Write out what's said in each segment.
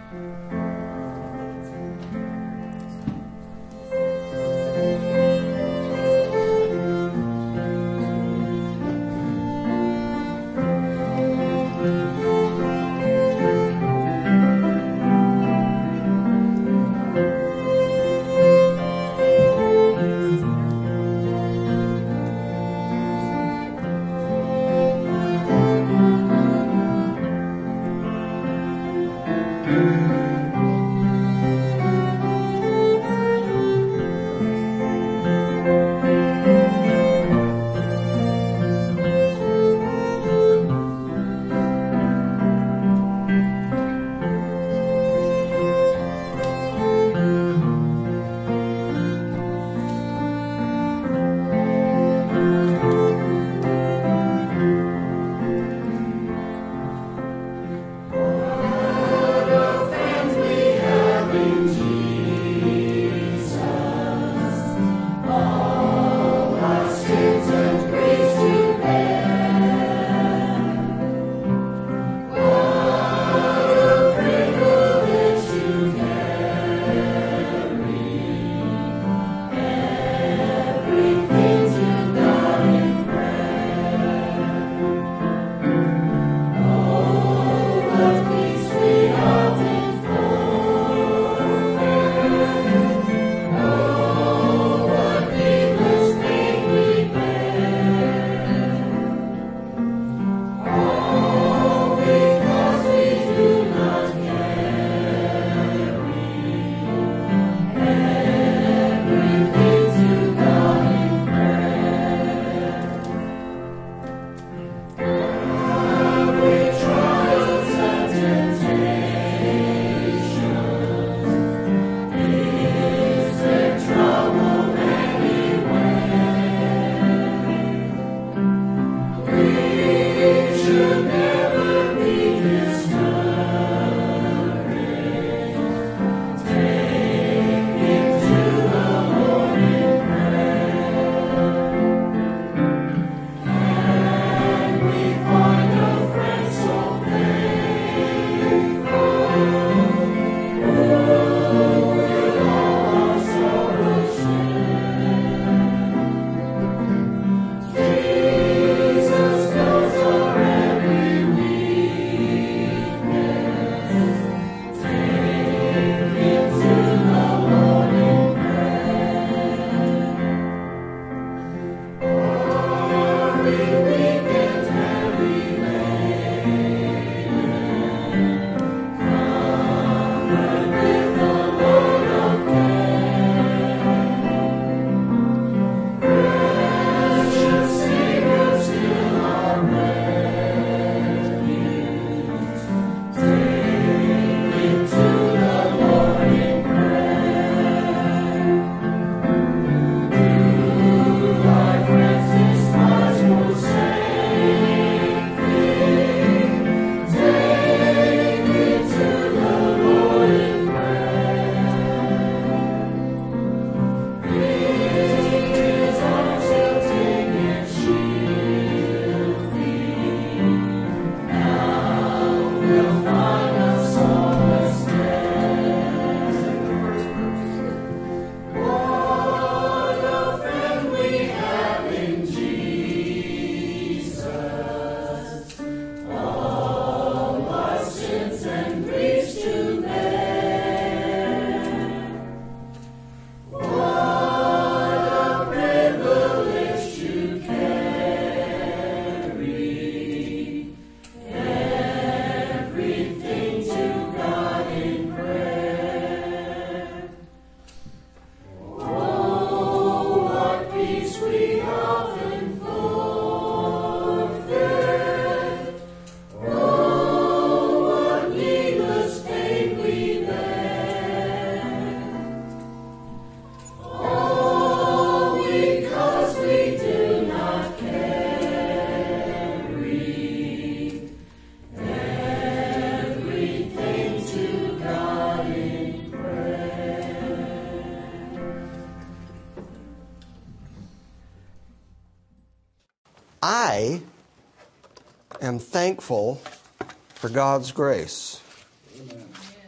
I am thankful for God's grace. Amen.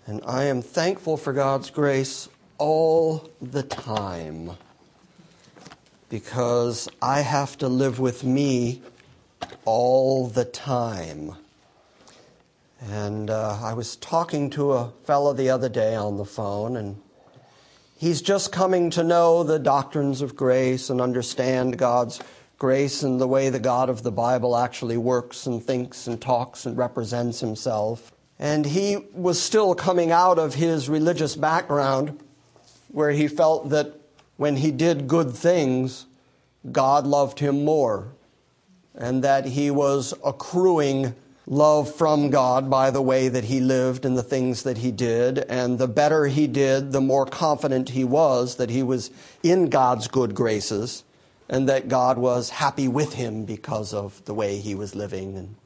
And I am thankful for God's grace all the time, because I have to live with me all the time. And I was talking to a fellow the other day on the phone, and he's just coming to know the doctrines of grace and understand God's grace and the way the God of the Bible actually works and thinks and talks and represents himself. And he was still coming out of his religious background where he felt that when he did good things, God loved him more, and that he was accruing love from God by the way that he lived and the things that he did. And the better he did, the more confident he was that he was in God's good graces and that God was happy with him because of the way he was living. And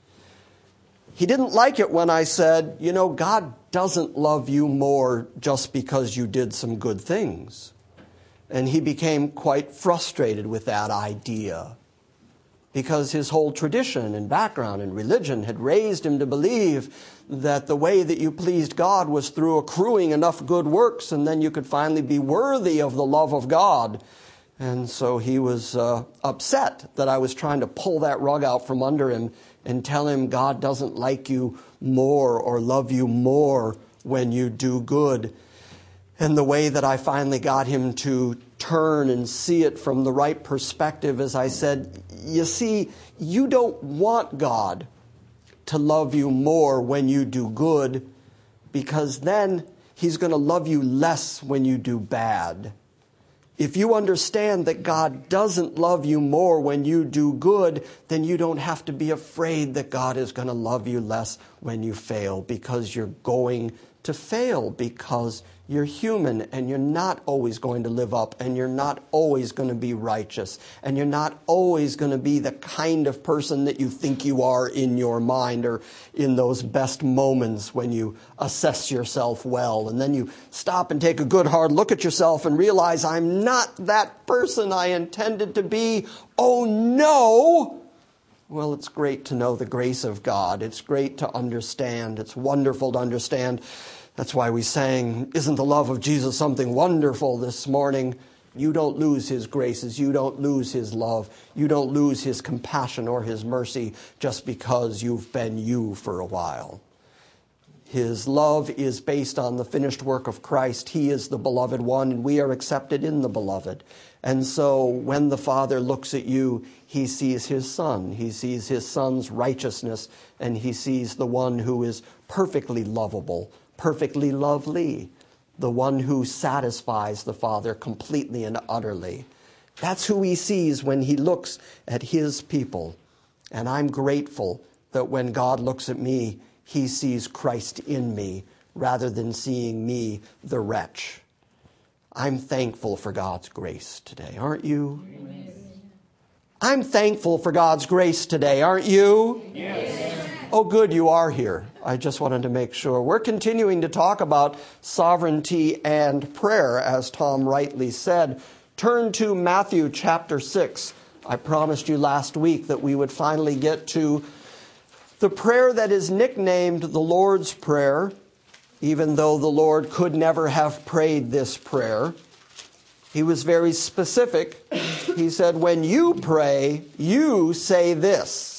he didn't like it when I said, God doesn't love you more just because you did some good things. And he became quite frustrated with that idea, because his whole tradition and background and religion had raised him to believe that the way that you pleased God was through accruing enough good works, and then you could finally be worthy of the love of God. And so he was upset that I was trying to pull that rug out from under him and tell him God doesn't like you more or love you more when you do good. And the way that I finally got him to turn and see it from the right perspective is I said, you see, you don't want God to love you more when you do good, because then he's going to love you less when you do bad. If you understand that God doesn't love you more when you do good, then you don't have to be afraid that God is going to love you less when you fail, because you're going to fail, because you're human and you're not always going to live up, and you're not always going to be righteous, and you're not always going to be the kind of person that you think you are in your mind or in those best moments when you assess yourself well. And then you stop and take a good hard look at yourself and realize, I'm not that person I intended to be. Oh no! Well, it's great to know the grace of God. It's great to understand. It's wonderful to understand. That's why we sang, "Isn't the love of Jesus something wonderful?" this morning. You don't lose his graces. You don't lose his love. You don't lose his compassion or his mercy just because you've been you for a while. His love is based on the finished work of Christ. He is the beloved one, and we are accepted in the beloved. And so when the Father looks at you, he sees his Son. He sees his Son's righteousness, and he sees the one who is perfectly lovable, perfectly lovely, the one who satisfies the Father completely and utterly. That's who he sees when he looks at his people. And I'm grateful that when God looks at me, he sees Christ in me rather than seeing me, the wretch. I'm thankful for God's grace today, aren't you? Amen. I'm thankful for God's grace today, aren't you? Yes. Oh, good, you are here. I just wanted to make sure. We're continuing to talk about sovereignty and prayer, as Tom rightly said. Turn to Matthew chapter 6. I promised you last week that we would finally get to the prayer that is nicknamed the Lord's Prayer, even though the Lord could never have prayed this prayer. He was very specific. He said, when you pray, you say this.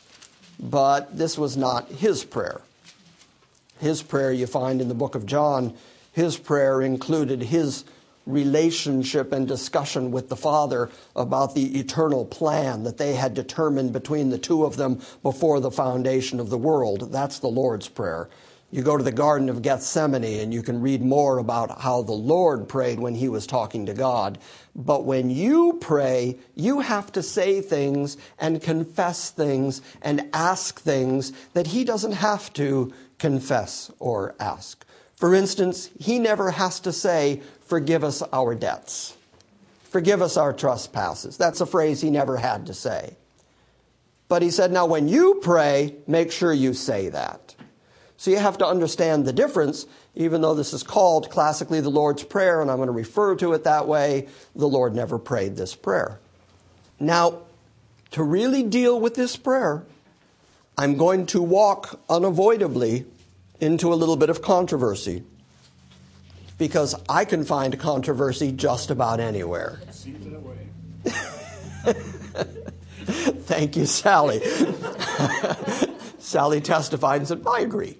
But this was not his prayer. His prayer, you find in the book of John, his prayer included his relationship and discussion with the Father about the eternal plan that they had determined between the two of them before the foundation of the world. That's the Lord's Prayer. You go to the Garden of Gethsemane and you can read more about how the Lord prayed when he was talking to God. But when you pray, you have to say things and confess things and ask things that he doesn't have to confess or ask. For instance, he never has to say, "Forgive us our debts. Forgive us our trespasses." That's a phrase he never had to say. But he said, now when you pray, make sure you say that. So you have to understand the difference, even though this is called classically the Lord's Prayer, and I'm going to refer to it that way. The Lord never prayed this prayer. Now, to really deal with this prayer, I'm going to walk unavoidably into a little bit of controversy, because I can find controversy just about anywhere. Seems that way. Thank you, Sally. Sally testified and said, I agree.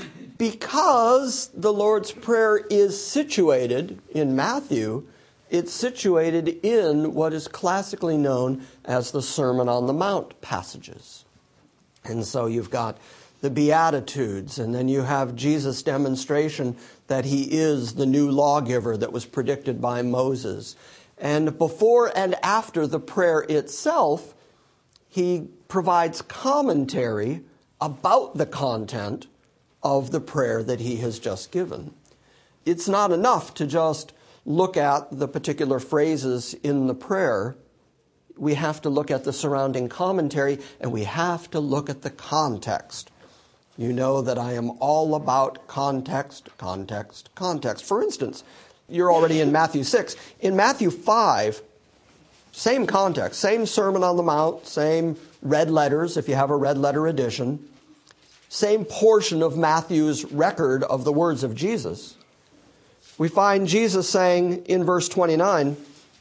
Because the Lord's Prayer is situated in Matthew, it's situated in what is classically known as the Sermon on the Mount passages. And so you've got the Beatitudes, and then you have Jesus' demonstration that he is the new lawgiver that was predicted by Moses. And before and after the prayer itself, he provides commentary about the content of the prayer that he has just given. It's not enough to just look at the particular phrases in the prayer. We have to look at the surrounding commentary, and we have to look at the context. You know that I am all about context, context, context. For instance, you're already in Matthew 6. In Matthew 5, same context, same Sermon on the Mount, same red letters if you have a red letter edition, same portion of Matthew's record of the words of Jesus. We find Jesus saying in verse 29,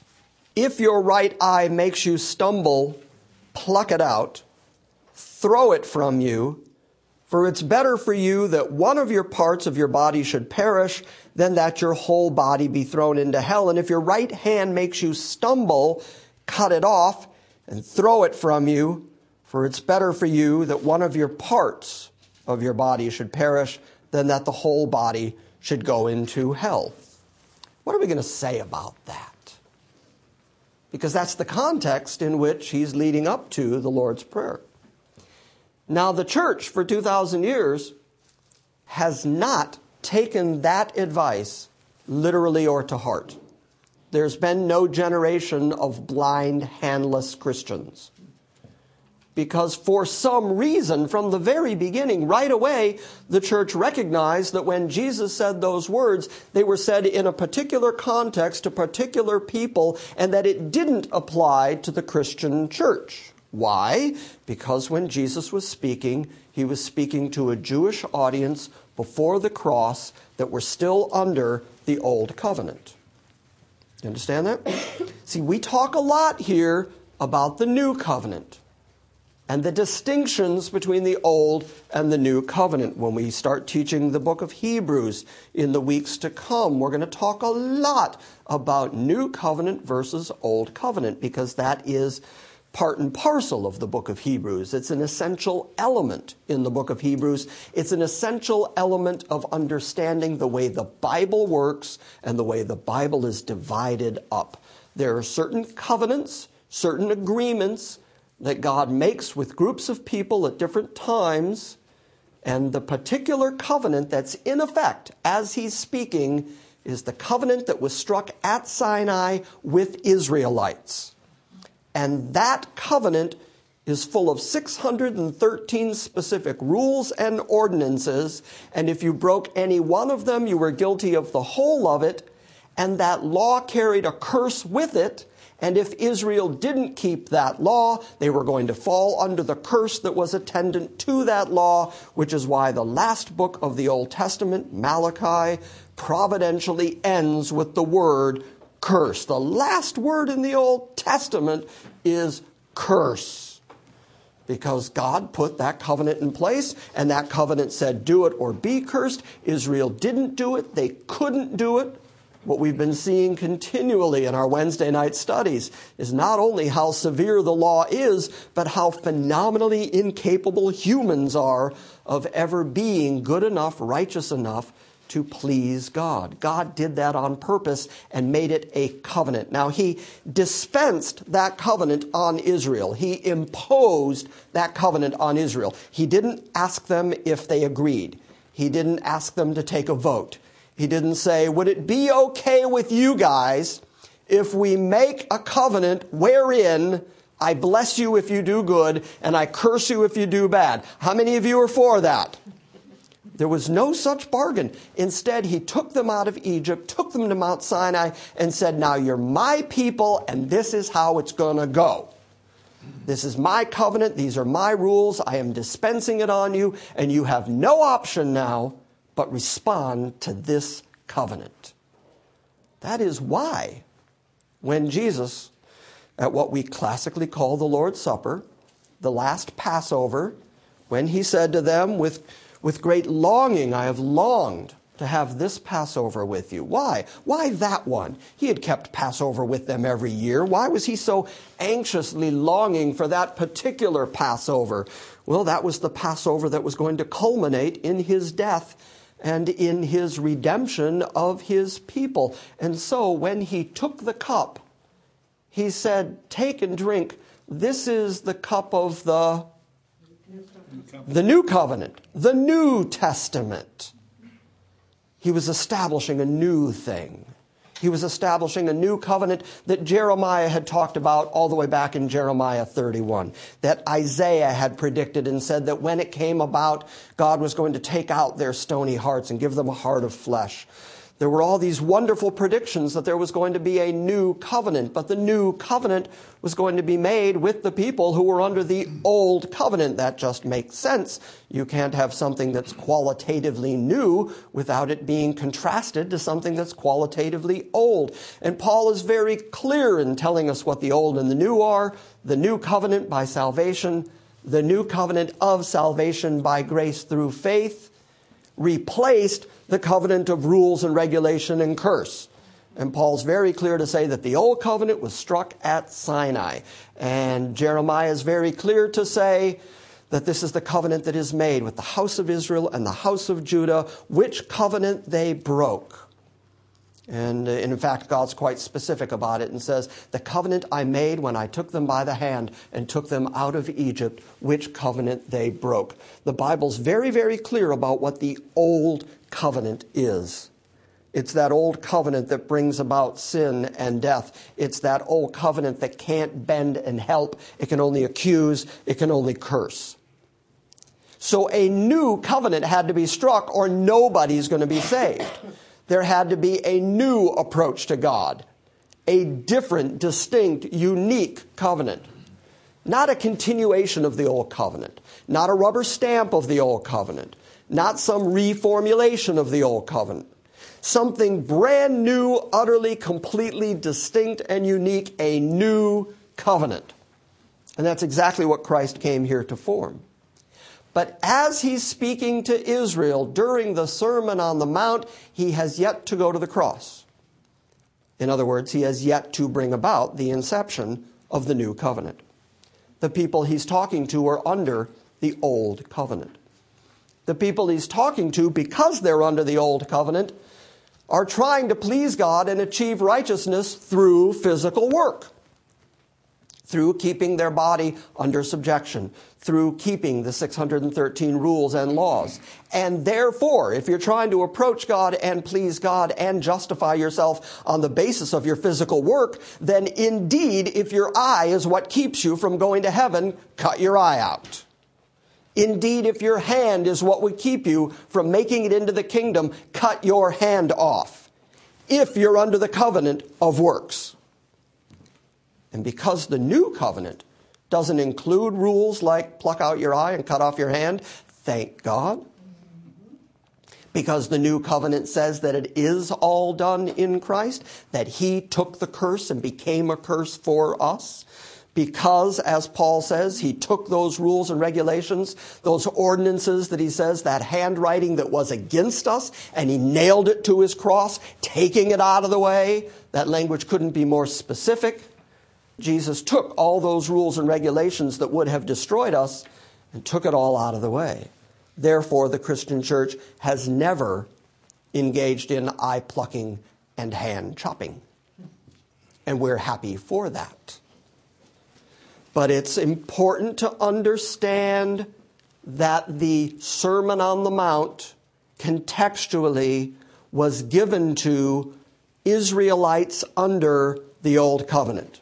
if your right eye makes you stumble, pluck it out, throw it from you, for it's better for you that one of your parts of your body should perish than that your whole body be thrown into hell. And if your right hand makes you stumble, cut it off and throw it from you, for it's better for you that one of your parts of your body should perish than that the whole body should go into hell. What are we going to say about that? Because that's the context in which he's leading up to the Lord's Prayer. Now, the church for 2,000 years has not taken that advice literally or to heart. There's been no generation of blind, handless Christians. Because for some reason, from the very beginning, right away, the church recognized that when Jesus said those words, they were said in a particular context to particular people, and that it didn't apply to the Christian church. Why? Because when Jesus was speaking, he was speaking to a Jewish audience before the cross that were still under the old covenant. You understand that? See, we talk a lot here about the new covenant and the distinctions between the old and the new covenant. When we start teaching the book of Hebrews in the weeks to come, we're going to talk a lot about new covenant versus old covenant, because that is part and parcel of the book of Hebrews. It's an essential element in the book of Hebrews. It's an essential element of understanding the way the Bible works and the way the Bible is divided up. There are certain covenants, certain agreements that God makes with groups of people at different times, and the particular covenant that's in effect as he's speaking is the covenant that was struck at Sinai with Israelites. And that covenant is full of 613 specific rules and ordinances, and if you broke any one of them, you were guilty of the whole of it, and that law carried a curse with it. And if Israel didn't keep that law, they were going to fall under the curse that was attendant to that law, which is why the last book of the Old Testament, Malachi, providentially ends with the word curse. The last word in the Old Testament is curse, because God put that covenant in place, and that covenant said, do it or be cursed. Israel didn't do it. They couldn't do it. What we've been seeing continually in our Wednesday night studies is not only how severe the law is, but how phenomenally incapable humans are of ever being good enough, righteous enough to please God. God did that on purpose and made it a covenant. Now, he dispensed that covenant on Israel. He imposed that covenant on Israel. He didn't ask them if they agreed. He didn't ask them to take a vote. He didn't say, would it be okay with you guys if we make a covenant wherein I bless you if you do good and I curse you if you do bad? How many of you are for that? There was no such bargain. Instead, he took them out of Egypt, took them to Mount Sinai, and said, now you're my people, and this is how it's going to go. This is my covenant. These are my rules. I am dispensing it on you, and you have no option now but respond to this covenant. That is why when Jesus, at what we classically call the Lord's Supper, the last Passover, when he said to them, with great longing, I have longed to have this Passover with you. Why? Why that one? He had kept Passover with them every year. Why was he so anxiously longing for that particular Passover? Well, that was the Passover that was going to culminate in his death and in his redemption of his people. And so when he took the cup, he said, take and drink. This is the cup of the New Covenant, the New Testament. He was establishing a new thing. He was establishing a new covenant that Jeremiah had talked about all the way back in Jeremiah 31, that Isaiah had predicted and said that when it came about, God was going to take out their stony hearts and give them a heart of flesh. There were all these wonderful predictions that there was going to be a new covenant, but the new covenant was going to be made with the people who were under the old covenant. That just makes sense. You can't have something that's qualitatively new without it being contrasted to something that's qualitatively old. And Paul is very clear in telling us what the old and the new are. The new covenant by salvation, the new covenant of salvation by grace through faith, replaced the covenant of rules and regulation and curse. And Paul's very clear to say that the old covenant was struck at Sinai. And Jeremiah is very clear to say that this is the covenant that is made with the house of Israel and the house of Judah, which covenant they broke. And in fact, God's quite specific about it and says, the covenant I made when I took them by the hand and took them out of Egypt, which covenant they broke. The Bible's very, very clear about what the old covenant is. It's that old covenant that brings about sin and death. It's that old covenant that can't bend and help. It can only accuse. It can only curse. So a new covenant had to be struck or nobody's going to be saved. There had to be a new approach to God, a different, distinct, unique covenant. Not a continuation of the old covenant, not a rubber stamp of the old covenant, not some reformulation of the old covenant. Something brand new, utterly, completely distinct and unique, a new covenant. And that's exactly what Christ came here to form. But as he's speaking to Israel during the Sermon on the Mount, he has yet to go to the cross. In other words, he has yet to bring about the inception of the new covenant. The people he's talking to are under the old covenant. The people he's talking to, because they're under the old covenant, are trying to please God and achieve righteousness through physical work, through keeping their body under subjection, through keeping the 613 rules and laws. And therefore, if you're trying to approach God and please God and justify yourself on the basis of your physical work, then indeed, if your eye is what keeps you from going to heaven, cut your eye out. Indeed, if your hand is what would keep you from making it into the kingdom, cut your hand off, if you're under the covenant of works. And because the new covenant doesn't include rules like pluck out your eye and cut off your hand, thank God. Because the new covenant says that it is all done in Christ, that he took the curse and became a curse for us. Because, as Paul says, he took those rules and regulations, those ordinances that he says, that handwriting that was against us, and he nailed it to his cross, taking it out of the way. That language couldn't be more specific. Jesus took all those rules and regulations that would have destroyed us and took it all out of the way. Therefore, the Christian church has never engaged in eye plucking and hand chopping. And we're happy for that. But it's important to understand that the Sermon on the Mount contextually was given to Israelites under the Old Covenant.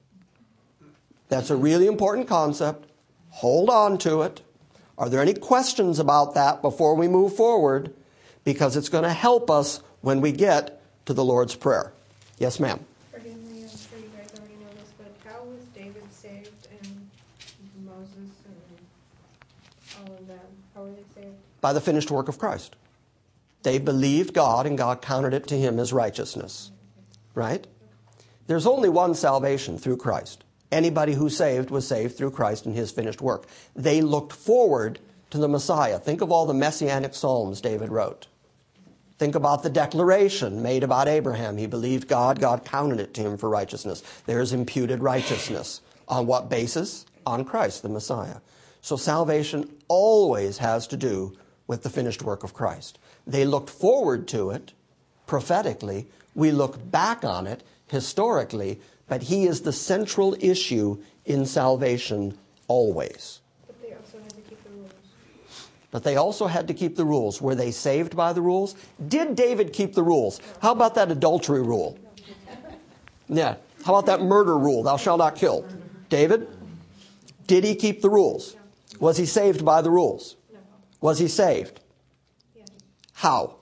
That's a really important concept. Hold on to it. Are there any questions about that before we move forward? Because it's going to help us when we get to the Lord's Prayer. Yes, ma'am. Forgive me, I'm sure you guys already know this, but how was David saved and Moses and all of them? How were they saved? By the finished work of Christ. They believed God, and God counted it to him as righteousness. Right? There's only one salvation, through Christ. Anybody who's saved was saved through Christ and his finished work. They looked forward to the Messiah. Think of all the messianic psalms David wrote. Think about the declaration made about Abraham. He believed God. God counted it to him for righteousness. There's imputed righteousness. On what basis? On Christ, the Messiah. So salvation always has to do with the finished work of Christ. They looked forward to it prophetically. We look back on it historically, but he is the central issue in salvation always. But they also had to keep the rules. But they also had to keep the rules. Were they saved by the rules? Did David keep the rules? How about that adultery rule? Yeah. How about that murder rule? Thou shalt not kill. David? Did he keep the rules? Was he saved by the rules? No. Was he saved? Yes. How?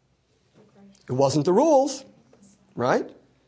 It wasn't the rules, right?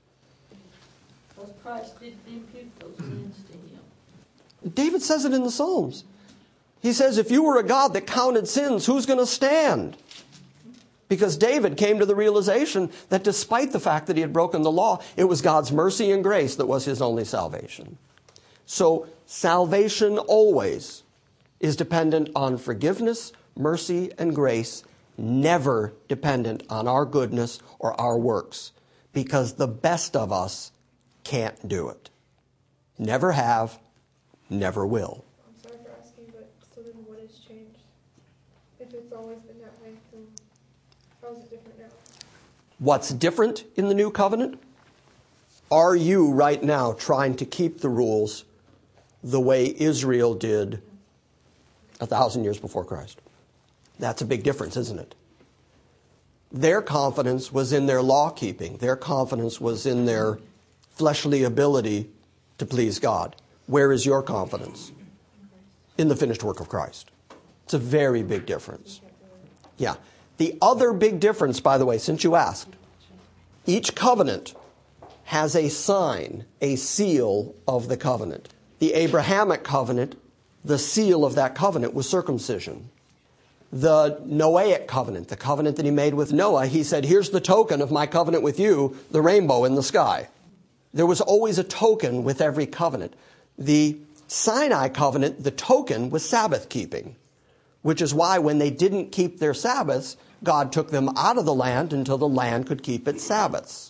Because Christ didn't impute those sins to him. David says it in the Psalms. He says, if you were a God that counted sins, who's going to stand? Because David came to the realization that despite the fact that he had broken the law, it was God's mercy and grace that was his only salvation. So salvation always is dependent on forgiveness, mercy, and grace, never dependent on our goodness or our works, because the best of us can't do it. Never have, never will. I'm sorry for asking, but so then what has changed? If it's always been that way, then how is it different now? What's different in the new covenant? Are you right now trying to keep the rules the way Israel did 1,000 years before Christ? That's a big difference, isn't it? Their confidence was in their law keeping. Their confidence was in their fleshly ability to please God. Where is your confidence? In the finished work of Christ. It's a very big difference. Yeah. The other big difference, by the way, since you asked, each covenant has a sign, a seal of the covenant. The Abrahamic covenant, the seal of that covenant was circumcision. The Noahic covenant, the covenant that he made with Noah, he said, here's the token of my covenant with you, the rainbow in the sky. There was always a token with every covenant. The Sinai covenant, the token was Sabbath keeping, which is why when they didn't keep their Sabbaths, God took them out of the land until the land could keep its Sabbaths.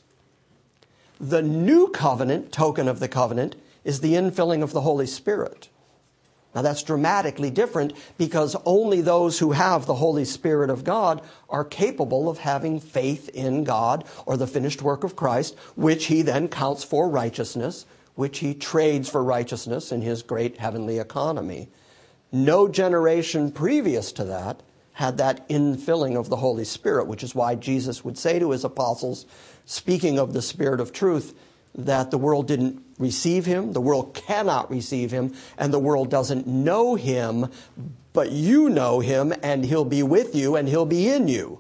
The new covenant, token of the covenant, is the infilling of the Holy Spirit. Now that's dramatically different because only those who have the Holy Spirit of God are capable of having faith in God or the finished work of Christ, which he then counts for righteousness, which he trades for righteousness in his great heavenly economy. No generation previous to that had that infilling of the Holy Spirit, which is why Jesus would say to his apostles, speaking of the Spirit of truth, that the world didn't receive him, the world cannot receive him, and the world doesn't know him, but you know him, and he'll be with you, and he'll be in you.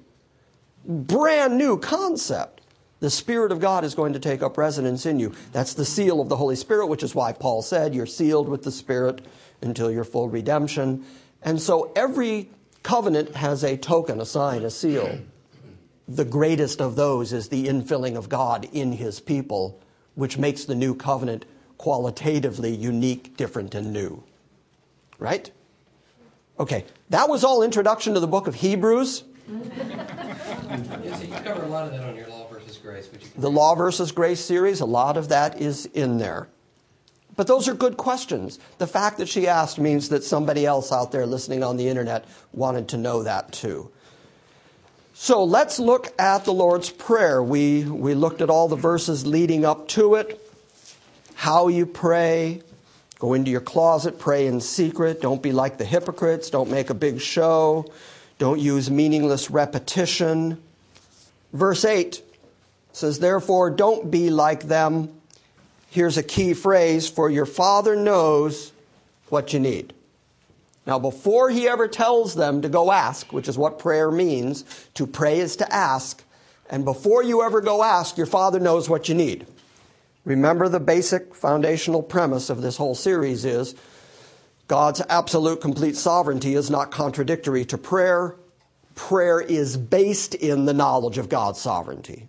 Brand new concept. The Spirit of God is going to take up residence in you. That's the seal of the Holy Spirit, which is why Paul said, you're sealed with the Spirit until your full redemption. And so every covenant has a token, a sign, a seal. The greatest of those is the infilling of God in his people, which makes the new covenant qualitatively unique, different, and new. Right? Okay, that was all introduction to the book of Hebrews. Yeah, so you cover a lot of that on your Law versus Grace. The Law versus Grace series, a lot of that is in there. But those are good questions. The fact that she asked means that somebody else out there listening on the internet wanted to know that too. So let's look at the Lord's Prayer. We looked at all the verses leading up to it. How you pray. Go into your closet, pray in secret. Don't be like the hypocrites. Don't make a big show. Don't use meaningless repetition. Verse 8 says, therefore, don't be like them. Here's a key phrase, for your Father knows what you need. Now, before he ever tells them to go ask, which is what prayer means, to pray is to ask, and before you ever go ask, your Father knows what you need. Remember, the basic foundational premise of this whole series is God's absolute complete sovereignty is not contradictory to prayer, prayer is based in the knowledge of God's sovereignty.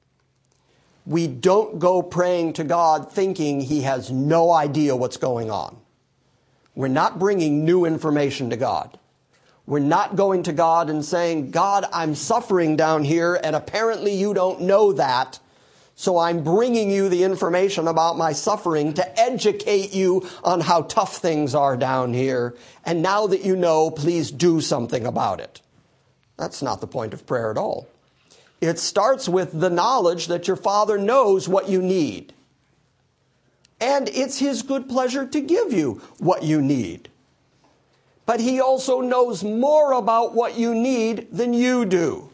We don't go praying to God thinking He has no idea what's going on. We're not bringing new information to God. We're not going to God and saying, God, I'm suffering down here, and apparently you don't know that, so I'm bringing you the information about my suffering to educate you on how tough things are down here, and now that you know, please do something about it. That's not the point of prayer at all. It starts with the knowledge that your Father knows what you need. And it's His good pleasure to give you what you need. But He also knows more about what you need than you do.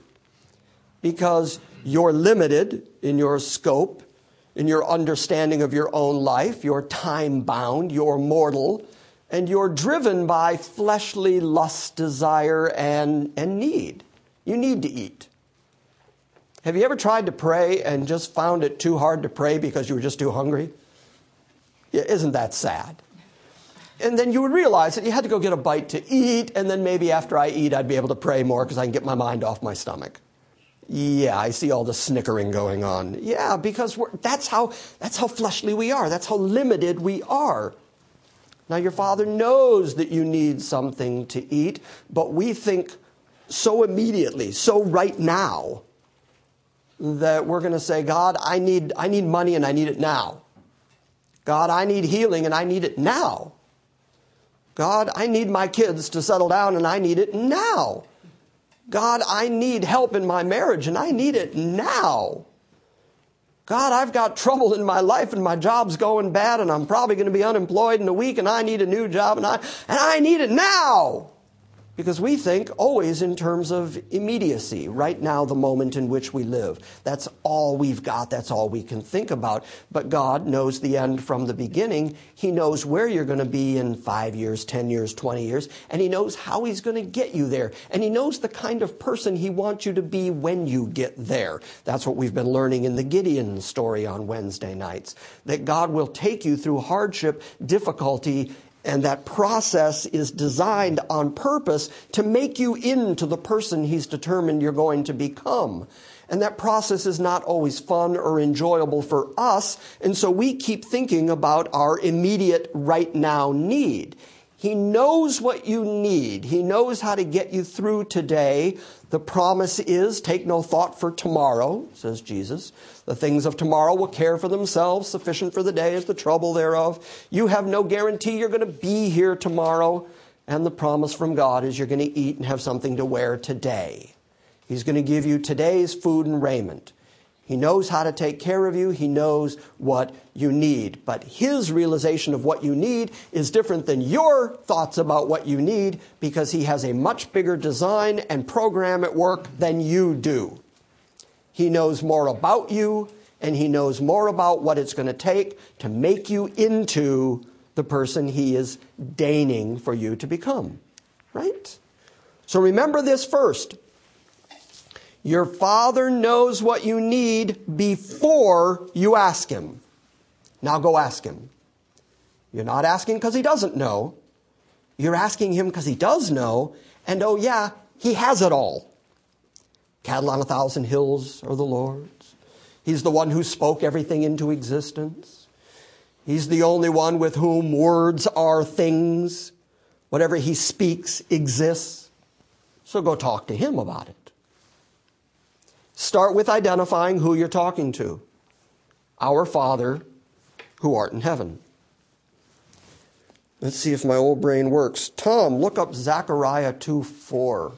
Because you're limited in your scope, in your understanding of your own life. You're time-bound, you're mortal, and you're driven by fleshly lust, desire, and need. You need to eat. Have you ever tried to pray and just found it too hard to pray because you were just too hungry? Yeah, isn't that sad? And then you would realize that you had to go get a bite to eat, and then maybe after I eat, I'd be able to pray more because I can get my mind off my stomach. Yeah, I see all the snickering going on. Yeah, because that's how fleshly we are. That's how limited we are. Now, your Father knows that you need something to eat, but we think so immediately, so right now, that we're going to say, God, I need money and I need it now. God, I need healing and I need it now. God, I need my kids to settle down and I need it now. God, I need help in my marriage and I need it now. God, I've got trouble in my life and my job's going bad and I'm probably going to be unemployed in a week and I need a new job and I need it now. Because we think always in terms of immediacy, right now, the moment in which we live. That's all we've got. That's all we can think about. But God knows the end from the beginning. He knows where you're going to be in 5 years, 10 years, 20 years. And He knows how He's going to get you there. And He knows the kind of person He wants you to be when you get there. That's what we've been learning in the Gideon story on Wednesday nights. That God will take you through hardship, difficulty, and that process is designed on purpose to make you into the person He's determined you're going to become. And that process is not always fun or enjoyable for us. And so we keep thinking about our immediate right now need. He knows what you need. He knows how to get you through today. The promise is, take no thought for tomorrow, says Jesus. The things of tomorrow will care for themselves. Sufficient for the day is the trouble thereof. You have no guarantee you're going to be here tomorrow. And the promise from God is you're going to eat and have something to wear today. He's going to give you today's food and raiment. He knows how to take care of you. He knows what you need. But His realization of what you need is different than your thoughts about what you need because He has a much bigger design and program at work than you do. He knows more about you, and He knows more about what it's going to take to make you into the person He is deigning for you to become. Right? So remember this first. Your Father knows what you need before you ask Him. Now go ask Him. You're not asking because He doesn't know. You're asking Him because He does know. And oh yeah, He has it all. Cattle on 1,000 hills are the Lord's. He's the one who spoke everything into existence. He's the only one with whom words are things. Whatever He speaks exists. So go talk to Him about it. Start with identifying who you're talking to. Our Father who art in heaven. Let's see if my old brain works. Tom, look up Zechariah 2:4.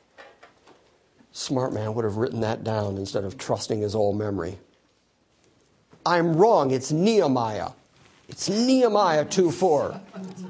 Smart man would have written that down instead of trusting his old memory. I'm wrong. It's Nehemiah. It's Nehemiah 2:4.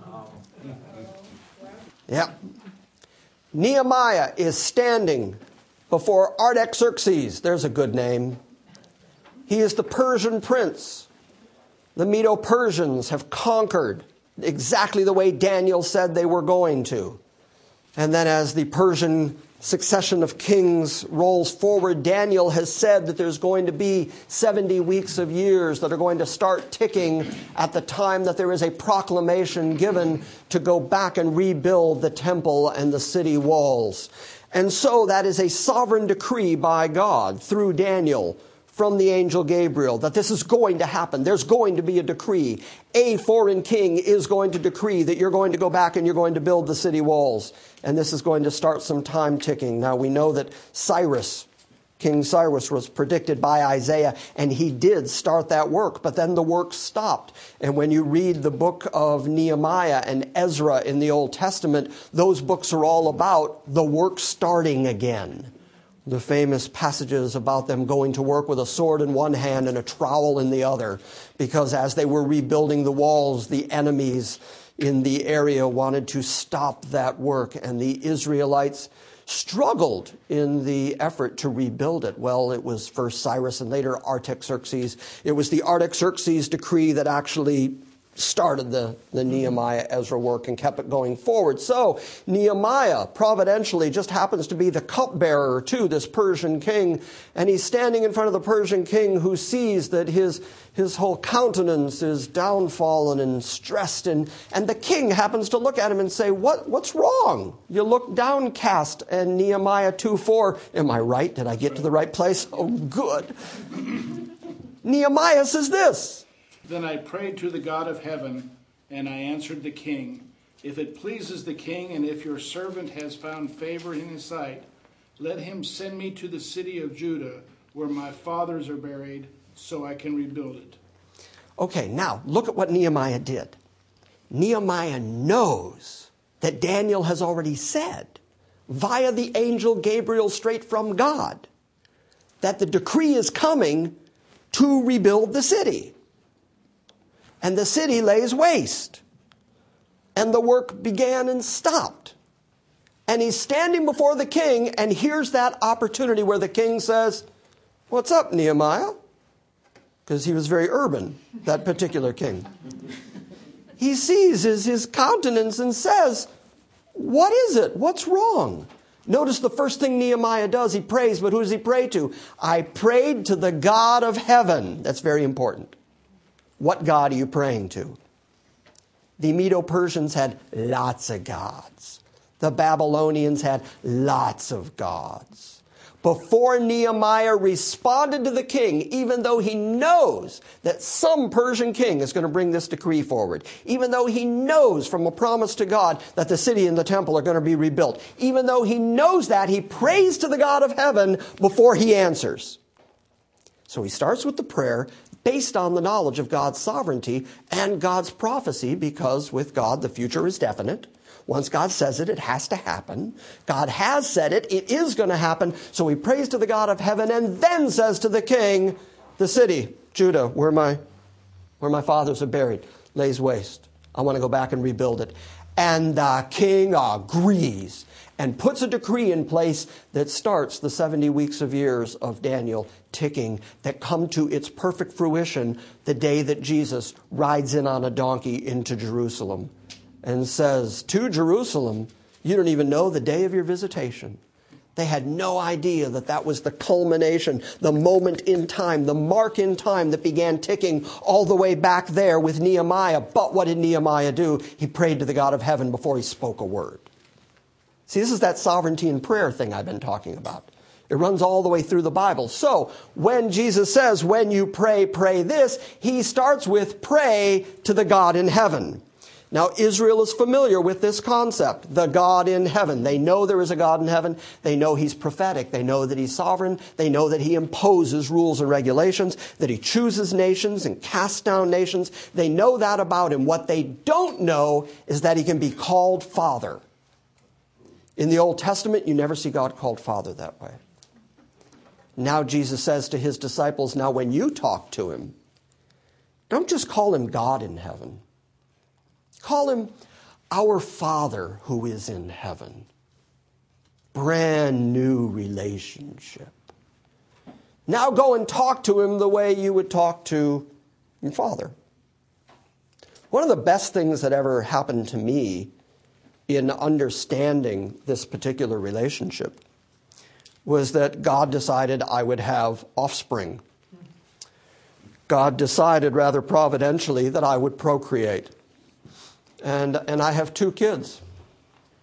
Yep. Nehemiah is standing before Artaxerxes. There's a good name. He is the Persian prince. The Medo-Persians have conquered exactly the way Daniel said they were going to. And then as the Persian succession of kings rolls forward, Daniel has said that there's going to be 70 weeks of years that are going to start ticking at the time that there is a proclamation given to go back and rebuild the temple and the city walls. And so that is a sovereign decree by God through Daniel from the angel Gabriel that this is going to happen. There's going to be a decree. A foreign king is going to decree that you're going to go back and you're going to build the city walls. And this is going to start some time ticking. Now we know that King Cyrus was predicted by Isaiah, and he did start that work, but then the work stopped. And when you read the book of Nehemiah and Ezra in the Old Testament, those books are all about the work starting again. The famous passages about them going to work with a sword in one hand and a trowel in the other, because as they were rebuilding the walls, the enemies in the area wanted to stop that work, and the Israelites struggled in the effort to rebuild it. Well, it was first Cyrus and later Artaxerxes. It was the Artaxerxes decree that actually started the Nehemiah Ezra work and kept it going forward. So Nehemiah providentially just happens to be the cupbearer to this Persian king, and he's standing in front of the Persian king who sees that his whole countenance is downfallen and stressed, and the king happens to look at him and say, what's wrong? You look downcast. And Nehemiah 2:4, am I right? Did I get to the right place? Oh, good. Nehemiah says this: Then I prayed to the God of heaven, and I answered the king, if it pleases the king, and if your servant has found favor in his sight, let him send me to the city of Judah, where my fathers are buried, so I can rebuild it. Okay, now look at what Nehemiah did. Nehemiah knows that Daniel has already said, via the angel Gabriel straight from God, that the decree is coming to rebuild the city. And the city lays waste. And the work began and stopped. And he's standing before the king, and here's that opportunity where the king says, what's up, Nehemiah? Because he was very urban, that particular king. He sees his countenance and says, what is it? What's wrong? Notice the first thing Nehemiah does, he prays, but who does he pray to? I prayed to the God of heaven. That's very important. What God are you praying to? The Medo-Persians had lots of gods. The Babylonians had lots of gods. Before Nehemiah responded to the king, even though he knows that some Persian king is going to bring this decree forward, even though he knows from a promise to God that the city and the temple are going to be rebuilt, even though he knows that, he prays to the God of heaven before he answers. So he starts with the prayer based on the knowledge of God's sovereignty and God's prophecy, because with God the future is definite. Once God says it, it has to happen. God has said it, it is going to happen. So he prays to the God of heaven and then says to the king, the city, Judah, where my fathers are buried, lays waste. I want to go back and rebuild it. And the king agrees and puts a decree in place that starts the 70 weeks of years of Daniel ticking, that come to its perfect fruition the day that Jesus rides in on a donkey into Jerusalem and says to Jerusalem, you don't even know the day of your visitation. They had no idea that that was the culmination, the moment in time, the mark in time that began ticking all the way back there with Nehemiah. But what did Nehemiah do? He prayed to the God of heaven before he spoke a word. See, this is that sovereignty in prayer thing I've been talking about. It runs all the way through the Bible. So when Jesus says, when you pray, pray this, he starts with pray to the God in heaven. Now, Israel is familiar with this concept, the God in heaven. They know there is a God in heaven. They know he's prophetic. They know that he's sovereign. They know that he imposes rules and regulations, that he chooses nations and casts down nations. They know that about him. What they don't know is that he can be called Father. In the Old Testament, you never see God called Father that way. Now Jesus says to his disciples, now when you talk to him, don't just call him God in heaven. Call him our Father who is in heaven. Brand new relationship. Now go and talk to him the way you would talk to your father. One of the best things that ever happened to me in understanding this particular relationship was that God decided I would have offspring. God decided rather providentially that I would procreate. And I have 2 kids.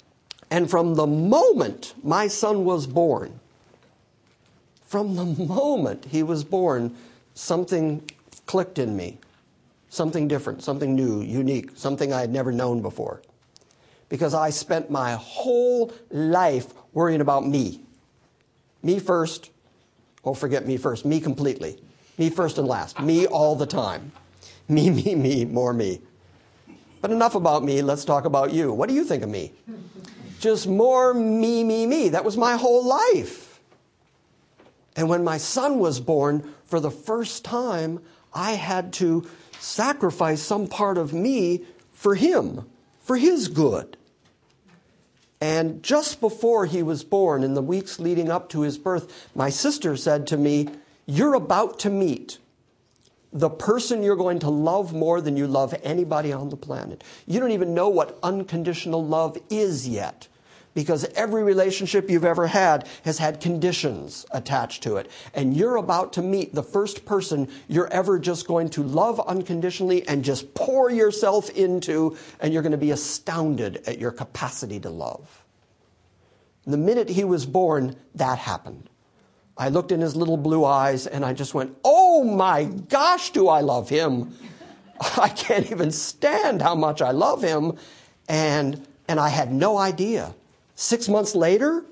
And from the moment my son was born, from the moment he was born, something clicked in me. Something different, something new, unique, something I had never known before. Because I spent my whole life worrying about me. Me first. Oh, forget me first. Me completely. Me first and last. Me all the time. Me, more me. But enough about me. Let's talk about you. What do you think of me? Just more me. That was my whole life. And when my son was born, for the first time, I had to sacrifice some part of me for him, for his good. And just before he was born, in the weeks leading up to his birth, my sister said to me, "You're about to meet the person you're going to love more than you love anybody on the planet. You don't even know what unconditional love is yet, because every relationship you've ever had has had conditions attached to it. And you're about to meet the first person you're ever just going to love unconditionally and just pour yourself into, and you're going to be astounded at your capacity to love." The minute he was born, that happened. I looked in his little blue eyes and I just went, "Oh my gosh, do I love him. I can't even stand how much I love him." And I had no idea. 6 months later,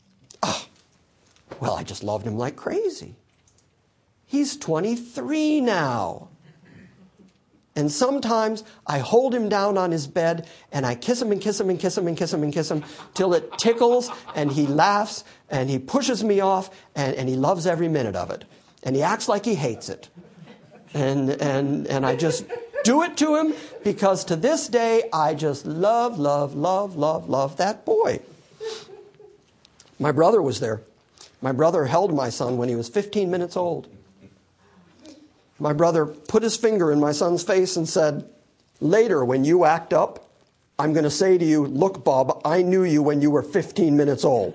I just loved him like crazy. He's 23 now. And sometimes I hold him down on his bed and I kiss him and kiss him and kiss him and kiss him and kiss him till it tickles and he laughs and he pushes me off and he loves every minute of it. And he acts like he hates it. And I just do it to him because to this day I just love that boy. My brother was there. My brother held my son when he was 15 minutes old. My brother put his finger in my son's face and said, "Later, when you act up, I'm going to say to you, 'Look, Bob, I knew you when you were 15 minutes old.'"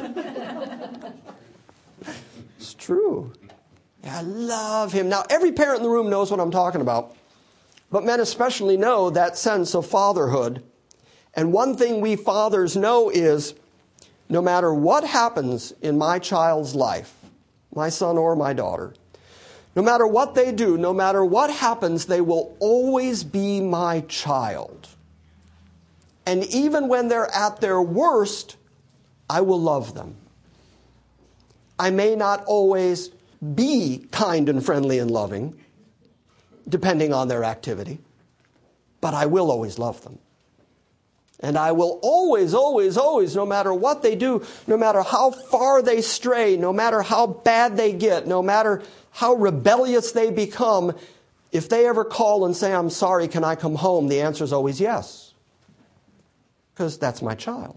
It's true. I love him. Now, every parent in the room knows what I'm talking about. But men especially know that sense of fatherhood. And one thing we fathers know is, no matter what happens in my child's life, my son or my daughter, no matter what they do, no matter what happens, they will always be my child. And even when they're at their worst, I will love them. I may not always be kind and friendly and loving, depending on their activity, but I will always love them. And I will always, no matter what they do, no matter how far they stray, no matter how bad they get, no matter how rebellious they become, if they ever call and say, "I'm sorry, can I come home?" the answer is always yes. Because that's my child.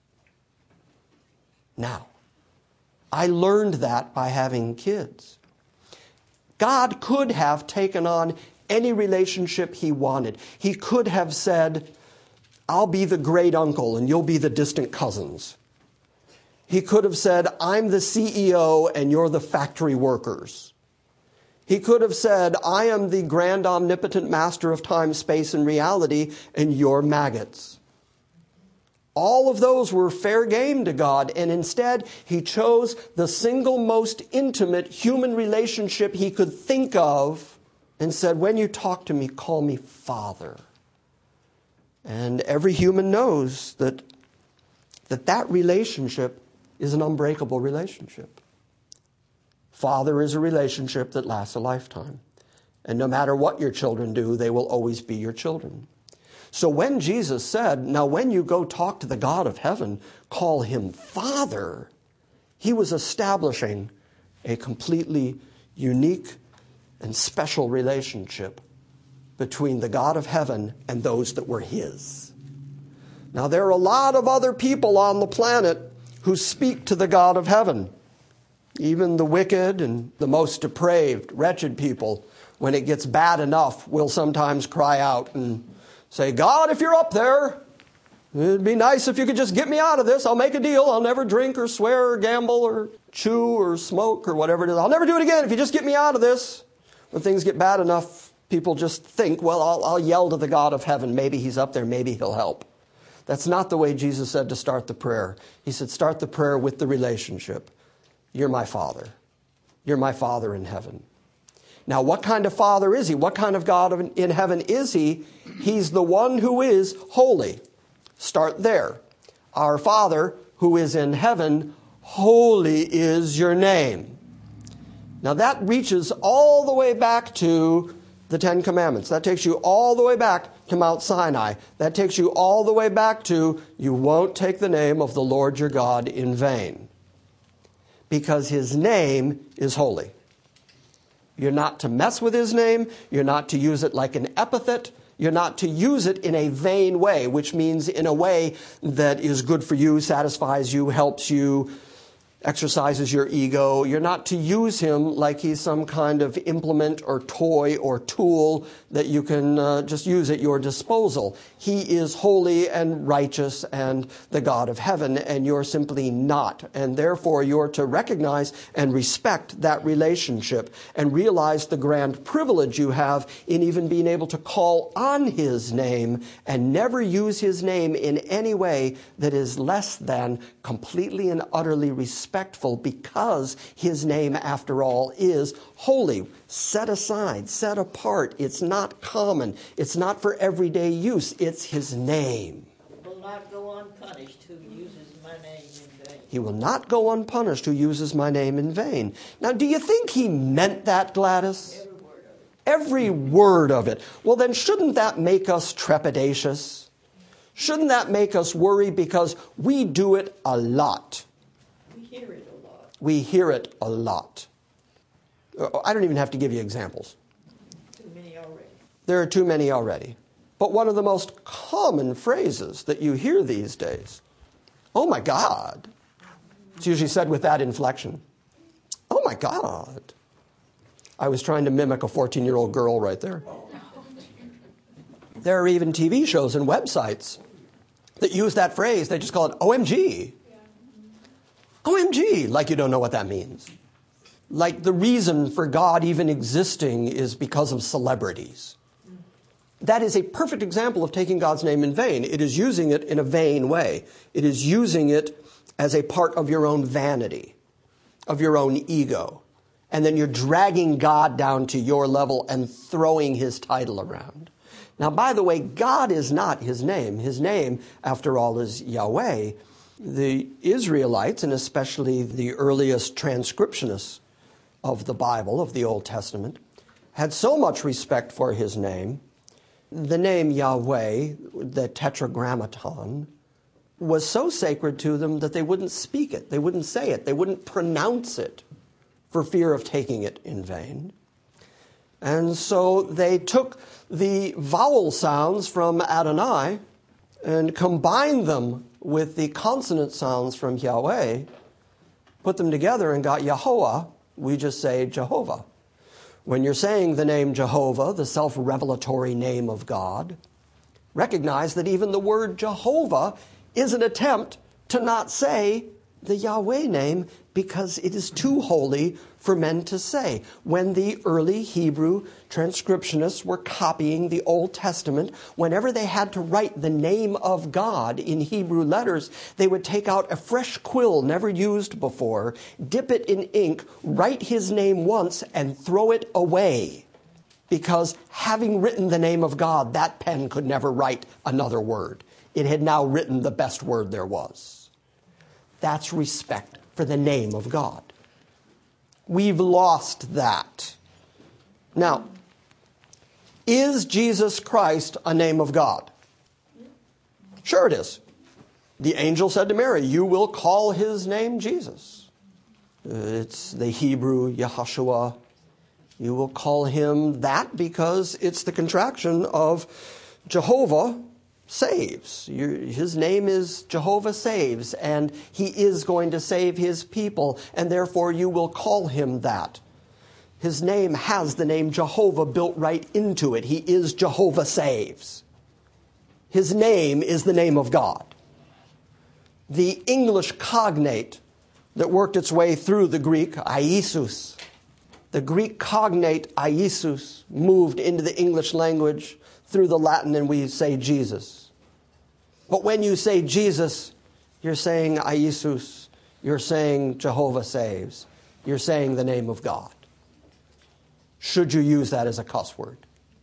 Now, I learned that by having kids. God could have taken on any relationship he wanted. He could have said, "I'll be the great uncle and you'll be the distant cousins." He could have said, "I'm the CEO and you're the factory workers." He could have said, "I am the grand omnipotent master of time, space, and reality, and you're maggots." All of those were fair game to God, and instead he chose the single most intimate human relationship he could think of and said, "When you talk to me, call me Father." And every human knows that relationship is an unbreakable relationship. Father is a relationship that lasts a lifetime. And no matter what your children do, they will always be your children. So when Jesus said, "Now when you go talk to the God of heaven, call him Father," he was establishing a completely unique and special relationship between the God of heaven and those that were his. Now, there are a lot of other people on the planet who speak to the God of heaven. Even the wicked and the most depraved, wretched people, when it gets bad enough, will sometimes cry out and say, "God, if you're up there, it'd be nice if you could just get me out of this. I'll make a deal. I'll never drink or swear or gamble or chew or smoke or whatever it is. I'll never do it again if you just get me out of this." When things get bad enough, people just think, "Well, I'll yell to the God of heaven. Maybe he's up there. Maybe he'll help." That's not the way Jesus said to start the prayer. He said, start the prayer with the relationship. You're my Father. You're my Father in heaven. Now, what kind of Father is he? What kind of God in heaven is he? He's the one who is holy. Start there. Our Father who is in heaven, holy is your name. Now, that reaches all the way back to the Ten Commandments. That takes you all the way back to Mount Sinai. That takes you all the way back to, you won't take the name of the Lord your God in vain, because his name is holy. You're not to mess with his name. You're not to use it like an epithet. You're not to use it in a vain way, which means in a way that is good for you, satisfies you, helps you, exercises your ego. You're not to use him like he's some kind of implement or toy or tool that you can just use at your disposal. He is holy and righteous and the God of heaven, and you're simply not. And therefore, you're to recognize and respect that relationship and realize the grand privilege you have in even being able to call on his name and never use his name in any way that is less than completely and utterly respectful, because his name, after all, is holy, set aside, set apart. It's not common. It's not for everyday use. It's his name. Will not go unpunished who uses my name in vain. He will not go unpunished who uses my name in vain. Now, do you think he meant that, Gladys? Every word of it. Every word of it. Well, then shouldn't that make us trepidatious? Shouldn't that make us worry? Because we do it a lot. We hear it a lot. We hear it a lot. I don't even have to give you examples. Too many already. There are too many already. But one of the most common phrases that you hear these days, oh my God. It's usually said with that inflection. Oh my God. I was trying to mimic a 14-year-old girl right there. There are even TV shows and websites that use that phrase. They just call it OMG. OMG, like you don't know what that means. Like the reason for God even existing is because of celebrities. That is a perfect example of taking God's name in vain. It is using it in a vain way. It is using it as a part of your own vanity, of your own ego. And then you're dragging God down to your level and throwing his title around. Now, by the way, God is not his name. His name, after all, is Yahweh. The Israelites, and especially the earliest transcriptionists of the Bible, of the Old Testament, had so much respect for his name. The name Yahweh, the Tetragrammaton, was so sacred to them that they wouldn't speak it. They wouldn't say it. They wouldn't pronounce it for fear of taking it in vain. And so they took the vowel sounds from Adonai and combined them with the consonant sounds from Yahweh, put them together and got Yahovah. We just say Jehovah. When you're saying the name Jehovah, the self-revelatory name of God, recognize that even the word Jehovah is an attempt to not say the Yahweh name because it is too holy for men to say. When the early Hebrew transcriptionists were copying the Old Testament, whenever they had to write the name of God in Hebrew letters, they would take out a fresh quill never used before, dip it in ink, write his name once, and throw it away. Because having written the name of God, that pen could never write another word. It had now written the best word there was. That's respect for the name of God. We've lost that. Now, is Jesus Christ a name of God? Sure it is. The angel said to Mary, you will call his name Jesus. It's the Hebrew Yahashua. You will call him that because it's the contraction of Jehovah saves. His name is Jehovah saves, and he is going to save his people, and therefore you will call him that. His name has the name Jehovah built right into it. He is Jehovah saves. His name is the name of God. The English cognate that worked its way through the Greek, Iesus, the Greek cognate Iesus moved into the English language through the Latin, and we say Jesus. But when you say Jesus, you're saying Iesus, you're saying Jehovah saves, you're saying the name of God. Should you use that as a cuss word?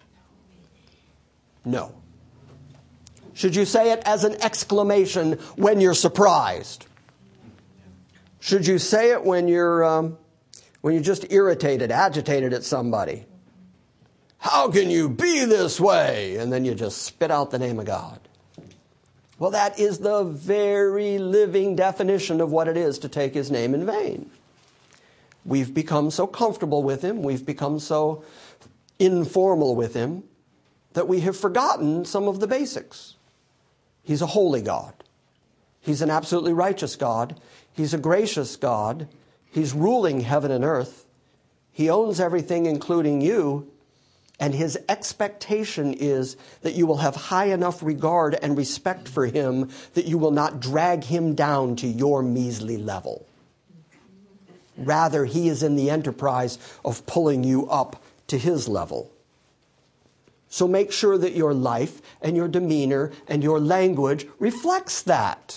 No. Should you say it as an exclamation when you're surprised? Should you say it when you're just irritated, agitated at somebody? How can you be this way? And then you just spit out the name of God. Well, that is the very living definition of what it is to take his name in vain. We've become so comfortable with him, we've become so informal with him, that we have forgotten some of the basics. He's a holy God. He's an absolutely righteous God. He's a gracious God. He's ruling heaven and earth. He owns everything, including you. And his expectation is that you will have high enough regard and respect for him that you will not drag him down to your measly level. Rather, he is in the enterprise of pulling you up to his level. So make sure that your life and your demeanor and your language reflects that.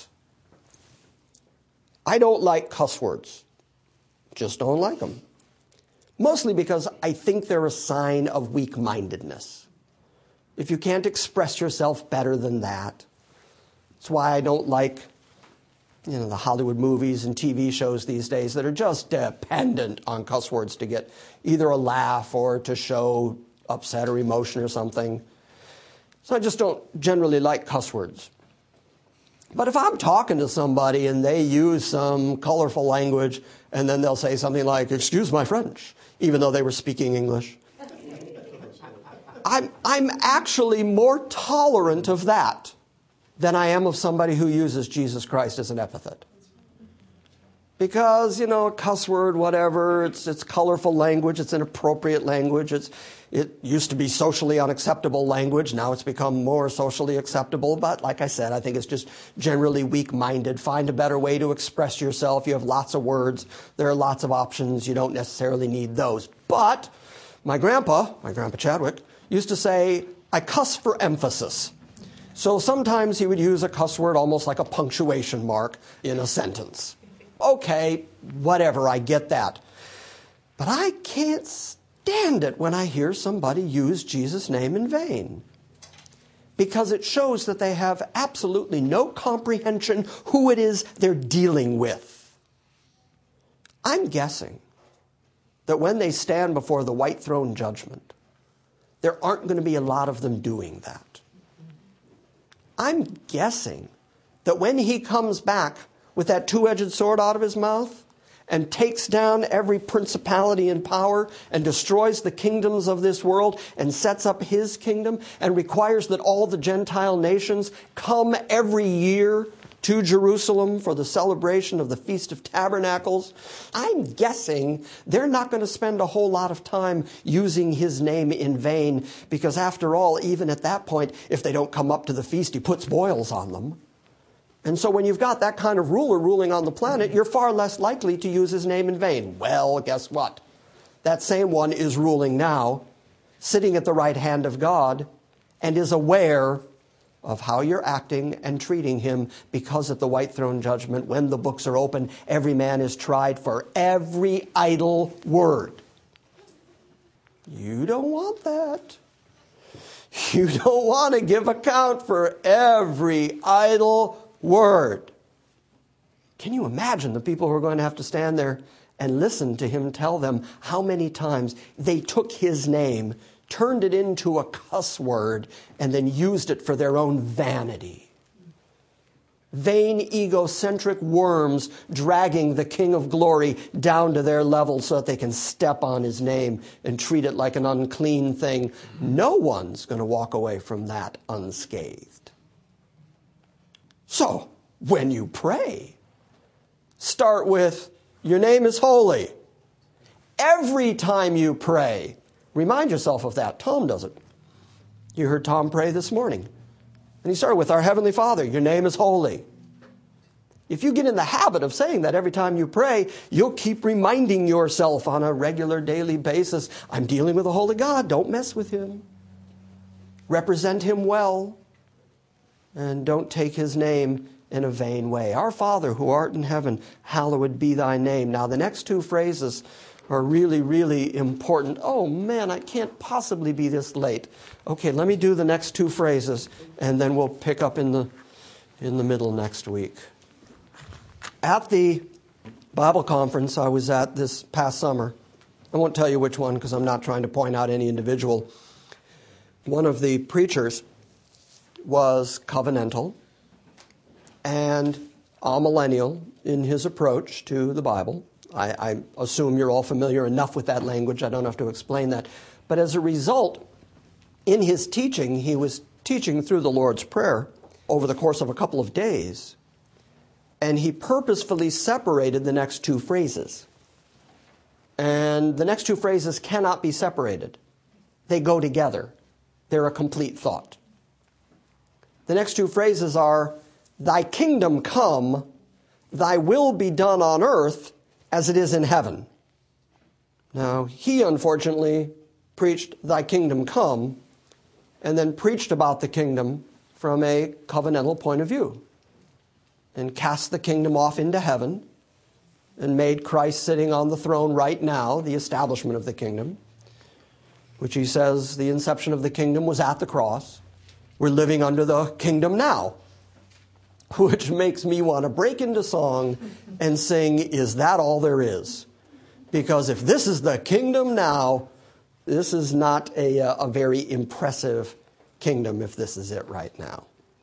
I don't like cuss words. Just don't like them. Mostly because I think they're a sign of weak-mindedness. If you can't express yourself better than that, that's why I don't like, the Hollywood movies and TV shows these days that are just dependent on cuss words to get either a laugh or to show upset or emotion or something. So I just don't generally like cuss words. But if I'm talking to somebody and they use some colorful language and then they'll say something like, "Excuse my French," even though they were speaking English, I'm actually more tolerant of that than I am of somebody who uses Jesus Christ as an epithet. Because, a cuss word, whatever, it's colorful language, it's inappropriate language, it used to be socially unacceptable language, now it's become more socially acceptable, but like I said, I think it's just generally weak-minded. Find a better way to express yourself. You have lots of words, there are lots of options, you don't necessarily need those. But my grandpa Chadwick, used to say, "I cuss for emphasis." So sometimes he would use a cuss word almost like a punctuation mark in a sentence. Okay, whatever, I get that. But I can't stand it when I hear somebody use Jesus' name in vain. Because it shows that they have absolutely no comprehension who it is they're dealing with. I'm guessing that when they stand before the white throne judgment, there aren't going to be a lot of them doing that. I'm guessing that when he comes back with that two-edged sword out of his mouth and takes down every principality and power and destroys the kingdoms of this world and sets up his kingdom and requires that all the Gentile nations come every year to Jerusalem for the celebration of the Feast of Tabernacles, I'm guessing they're not going to spend a whole lot of time using his name in vain, because after all, even at that point, if they don't come up to the feast, he puts boils on them. And so when you've got that kind of ruler ruling on the planet, you're far less likely to use his name in vain. Well, guess what? That same one is ruling now, sitting at the right hand of God, and is aware of how you're acting and treating him, because at the white throne judgment, when the books are open, every man is tried for every idle word. You don't want that. You don't want to give account for every idle word. Can you imagine the people who are going to have to stand there and listen to him tell them how many times they took his name, turned it into a cuss word, and then used it for their own vanity? Vain, egocentric worms dragging the King of Glory down to their level so that they can step on his name and treat it like an unclean thing. No one's going to walk away from that unscathed. So, when you pray, start with, "Your name is holy." Every time you pray, remind yourself of that. Tom does it. You heard Tom pray this morning. And he started with, "Our Heavenly Father, your name is holy." If you get in the habit of saying that every time you pray, you'll keep reminding yourself on a regular daily basis, "I'm dealing with a holy God. Don't mess with him. Represent him well. And don't take his name in a vain way. Our Father who art in heaven, hallowed be thy name. Now the next two phrases are really, really important. Oh man, I can't possibly be this late. Okay, let me do the next two phrases and then we'll pick up in the middle next week. At the Bible conference I was at this past summer, I won't tell you which one because I'm not trying to point out any individual. One of the preachers was covenantal and amillennial in his approach to the Bible. I assume you're all familiar enough with that language. I don't have to explain that. But as a result, in his teaching, he was teaching through the Lord's Prayer over the course of a couple of days. And he purposefully separated the next two phrases. And the next two phrases cannot be separated. They go together. They're a complete thought. The next two phrases are, thy kingdom come, thy will be done on earth as it is in heaven. Now, he unfortunately preached thy kingdom come and then preached about the kingdom from a covenantal point of view and cast the kingdom off into heaven and made Christ sitting on the throne right now the establishment of the kingdom, which he says the inception of the kingdom was at the cross. We're living under the kingdom now, which makes me want to break into song and sing, is that all there is? Because if this is the kingdom now, this is not a very impressive kingdom if this is it right now.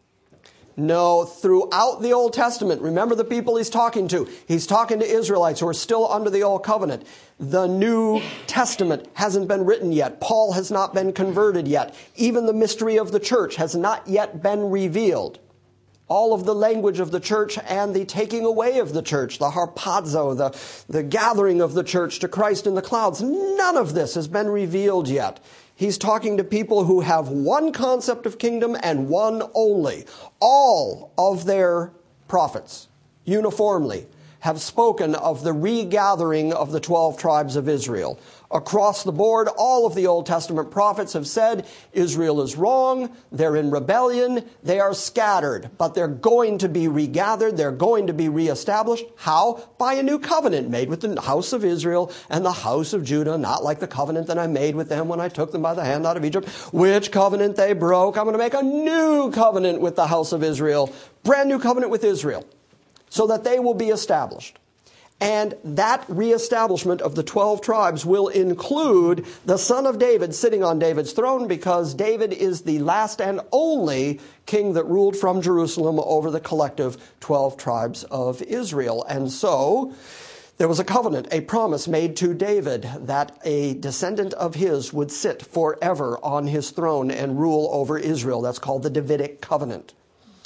No, throughout the Old Testament, remember the people he's talking to. He's talking to Israelites who are still under the Old Covenant. The New Testament hasn't been written yet. Paul has not been converted yet. Even the mystery of the church has not yet been revealed. All of the language of the church and the taking away of the church, the harpazo, the gathering of the church to Christ in the clouds, none of this has been revealed yet. He's talking to people who have one concept of kingdom and one only. All of their prophets, uniformly, have spoken of the regathering of the 12 tribes of Israel. Across the board, all of the Old Testament prophets have said, Israel is wrong, they're in rebellion, they are scattered, but they're going to be regathered, they're going to be reestablished. How? By a new covenant made with the house of Israel and the house of Judah, not like the covenant that I made with them when I took them by the hand out of Egypt, which covenant they broke. I'm going to make a new covenant with the house of Israel, brand new covenant with Israel, so that they will be established. And that reestablishment of the 12 tribes will include the son of David sitting on David's throne, because David is the last and only king that ruled from Jerusalem over the collective 12 tribes of Israel. And so there was a covenant, a promise made to David that a descendant of his would sit forever on his throne and rule over Israel. That's called the Davidic covenant.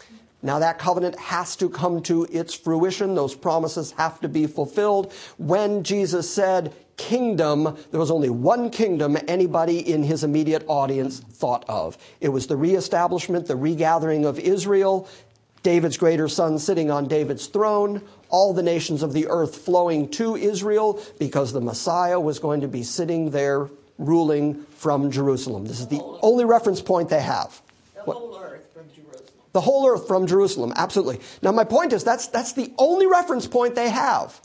Now that covenant has to come to its fruition. Those promises have to be fulfilled. When Jesus said kingdom, there was only one kingdom anybody in his immediate audience thought of. It was the reestablishment, the regathering of Israel, David's greater son sitting on David's throne, all the nations of the earth flowing to Israel, because the Messiah was going to be sitting there ruling from Jerusalem. This is the only reference point they have. The whole earth from Jerusalem. The whole earth from Jerusalem, absolutely. Now my point is that's the only reference point they have.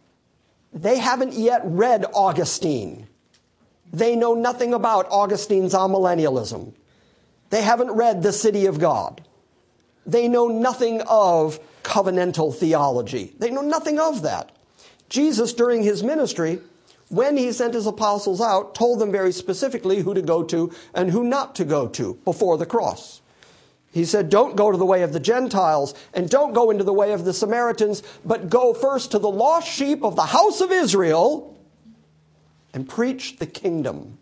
They haven't yet read Augustine. They know nothing about Augustine's amillennialism. They haven't read The City of God. They know nothing of covenantal theology. They know nothing of that. Jesus, during his ministry, when he sent his apostles out, told them very specifically who to go to and who not to go to before the cross. He said, don't go to the way of the Gentiles and don't go into the way of the Samaritans, but go first to the lost sheep of the house of Israel and preach the kingdom.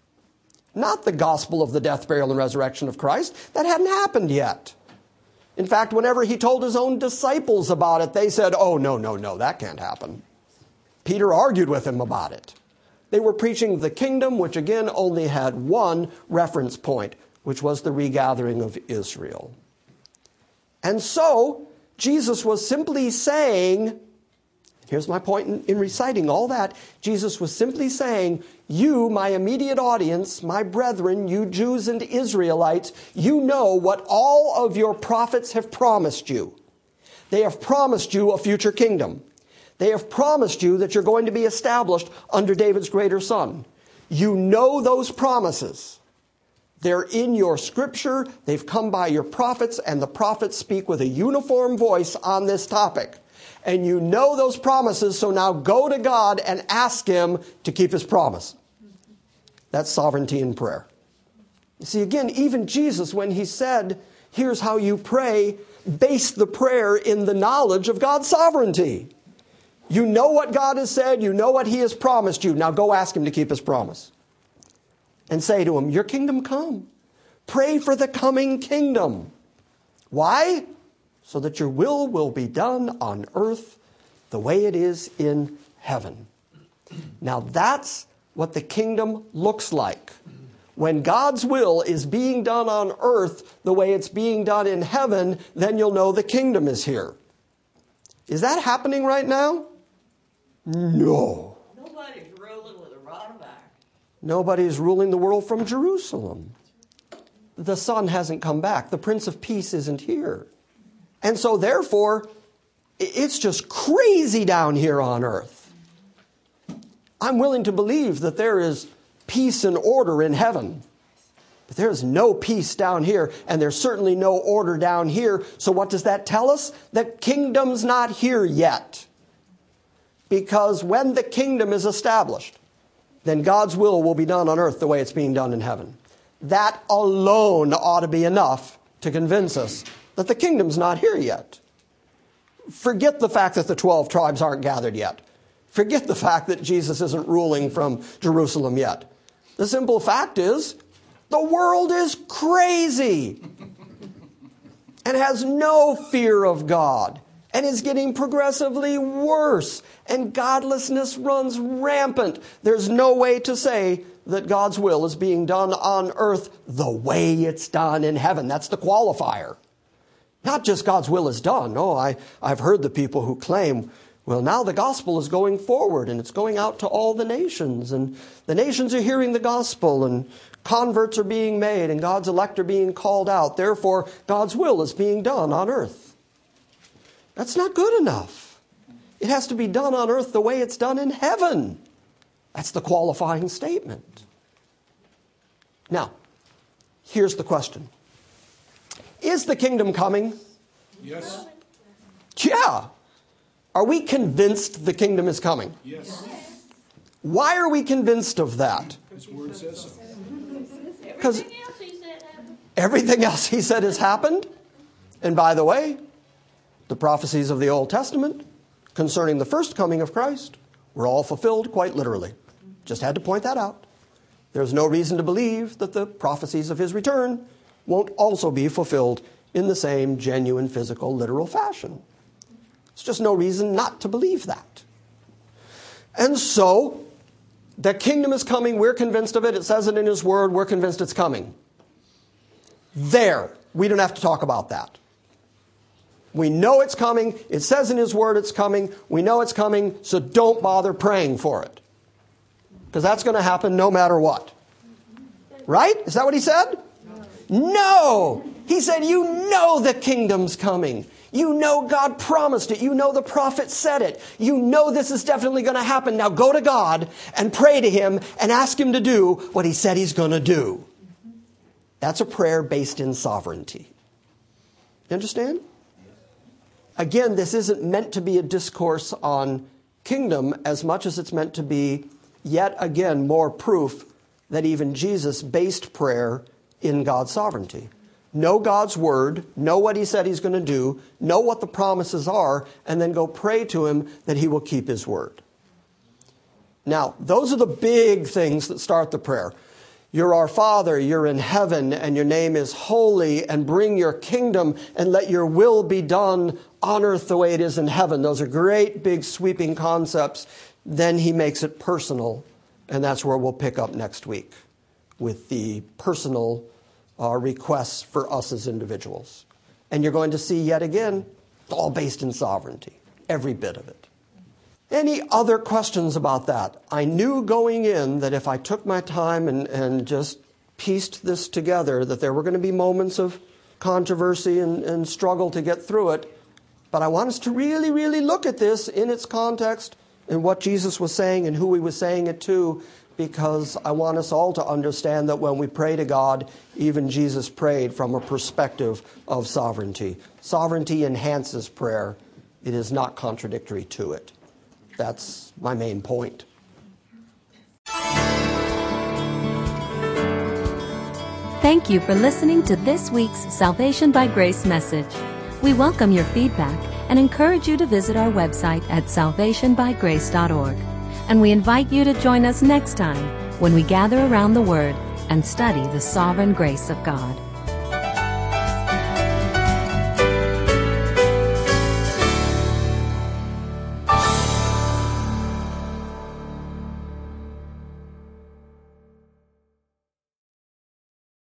Not the gospel of the death, burial, and resurrection of Christ. That hadn't happened yet. In fact, whenever he told his own disciples about it, they said, oh, no, that can't happen. Peter argued with him about it. They were preaching the kingdom, which again only had one reference point, which was the regathering of Israel. And so, Jesus was simply saying, Here's my point in reciting all that. Jesus was simply saying, you, my immediate audience, my brethren, you Jews and Israelites, you know what all of your prophets have promised you. They have promised you a future kingdom. They have promised you that you're going to be established under David's greater son. You know those promises. They're in your scripture. They've come by your prophets, and the prophets speak with a uniform voice on this topic. And you know those promises, so now go to God and ask him to keep his promise. That's sovereignty in prayer. You see, again, even Jesus, when he said, here's how you pray, based the prayer in the knowledge of God's sovereignty. You know what God has said. You know what he has promised you. Now go ask him to keep his promise. And say to him, your kingdom come. Pray for the coming kingdom. Why? So that your will be done on earth the way it is in heaven. Now that's what the kingdom looks like. When God's will is being done on earth the way it's being done in heaven, then you'll know the kingdom is here. Is that happening right now? No. Nobody's ruling with a rod of iron. Nobody's ruling the world from Jerusalem. The Son hasn't come back. The Prince of Peace isn't here. And so therefore, it's just crazy down here on earth. I'm willing to believe that there is peace and order in heaven. But there's no peace down here, and there's certainly no order down here. So what does that tell us? The kingdom's not here yet. Because when the kingdom is established, then God's will be done on earth the way it's being done in heaven. That alone ought to be enough to convince us that the kingdom's not here yet. Forget the fact that the 12 tribes aren't gathered yet. Forget the fact that Jesus isn't ruling from Jerusalem yet. The simple fact is, the world is crazy and has no fear of God and is getting progressively worse, and godlessness runs rampant. There's no way to say that God's will is being done on earth the way it's done in heaven. That's the qualifier. Not just God's will is done. No, I've heard the people who claim, well, now the gospel is going forward and it's going out to all the nations, and the nations are hearing the gospel, and converts are being made, and God's elect are being called out. Therefore, God's will is being done on earth. That's not good enough. It has to be done on earth the way it's done in heaven. That's the qualifying statement. Now, here's the question. Is the kingdom coming? Yes. Yeah. Are we convinced the kingdom is coming? Yes. Why are we convinced of that? His word says so. Because Everything else he said happened. everything else he said has happened. And by the way, the prophecies of the Old Testament concerning the first coming of Christ were all fulfilled quite literally. Just had to point that out. There's no reason to believe that the prophecies of his return won't also be fulfilled in the same genuine, physical, literal fashion. There's just no reason not to believe that. And so, the kingdom is coming. We're convinced of it. It says it in his word. We're convinced it's coming. There. We don't have to talk about that. We know it's coming. It says in his word it's coming. We know it's coming, so don't bother praying for it. Because that's going to happen no matter what. Right? Is that what he said? No! He said, you know the kingdom's coming. You know God promised it. You know the prophet said it. You know this is definitely going to happen. Now go to God and pray to him and ask him to do what he said he's going to do. That's a prayer based in sovereignty. You understand? Again, this isn't meant to be a discourse on kingdom as much as it's meant to be, yet again, more proof that even Jesus based prayer in God's sovereignty. Know God's word, know what he said he's going to do, know what the promises are, and then go pray to him that he will keep his word. Now, those are the big things that start the prayer. You're our Father, you're in heaven, and your name is holy, and bring your kingdom, and let your will be done on earth the way it is in heaven. Those are great, big, sweeping concepts. Then he makes it personal, and that's where we'll pick up next week with the personal requests for us as individuals. And you're going to see yet again, it's all based in sovereignty, every bit of it. Any other questions about that? I knew going in that if I took my time and just pieced this together, that there were going to be moments of controversy and struggle to get through it. But I want us to really, really look at this in its context and what Jesus was saying and who he was saying it to, because I want us all to understand that when we pray to God, even Jesus prayed from a perspective of sovereignty. Sovereignty enhances prayer. It is not contradictory to it. That's my main point. Thank you for listening to this week's Salvation by Grace message. We welcome your feedback and encourage you to visit our website at salvationbygrace.org. And we invite you to join us next time when we gather around the Word and study the sovereign grace of God.